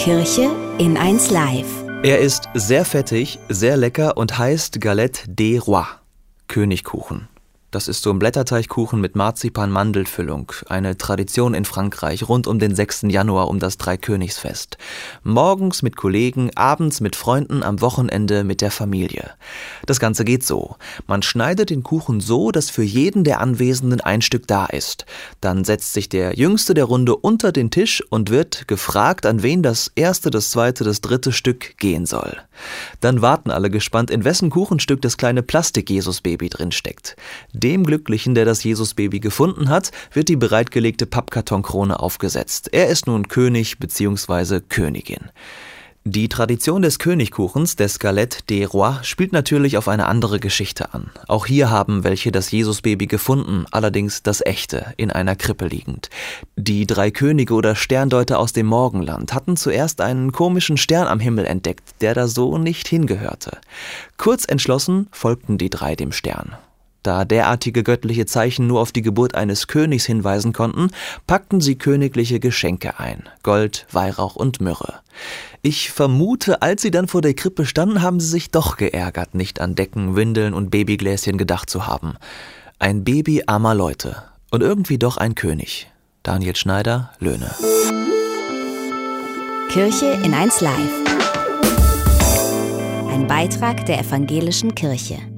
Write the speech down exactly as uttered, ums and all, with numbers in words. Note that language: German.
Kirche in eins Live. Er ist sehr fettig, sehr lecker und heißt Galette des Rois, Königkuchen. Das ist so ein Blätterteigkuchen mit Marzipan-Mandelfüllung, eine Tradition in Frankreich rund um den sechsten Januar um das Dreikönigsfest. Morgens mit Kollegen, abends mit Freunden, am Wochenende mit der Familie. Das Ganze geht so: Man schneidet den Kuchen so, dass für jeden der Anwesenden ein Stück da ist. Dann setzt sich der Jüngste der Runde unter den Tisch und wird gefragt, an wen das erste, das zweite, das dritte Stück gehen soll. Dann warten alle gespannt, in wessen Kuchenstück das kleine Plastik-Jesus-Baby drin steckt. Dem Glücklichen, der das Jesus-Baby gefunden hat, wird die bereitgelegte Pappkartonkrone aufgesetzt. Er ist nun König bzw. Königin. Die Tradition des Königkuchens, des Galette des Rois, spielt natürlich auf eine andere Geschichte an. Auch hier haben welche das Jesus-Baby gefunden, allerdings das echte, in einer Krippe liegend. Die drei Könige oder Sterndeuter aus dem Morgenland hatten zuerst einen komischen Stern am Himmel entdeckt, der da so nicht hingehörte. Kurz entschlossen folgten die drei dem Stern. Da derartige göttliche Zeichen nur auf die Geburt eines Königs hinweisen konnten, packten sie königliche Geschenke ein: Gold, Weihrauch und Myrrhe. Ich vermute, als sie dann vor der Krippe standen, haben sie sich doch geärgert, nicht an Decken, Windeln und Babygläschen gedacht zu haben. Ein Baby armer Leute und irgendwie doch ein König. Daniel Schneider, Löhne. Kirche in eins Live. Ein Beitrag der Evangelischen Kirche.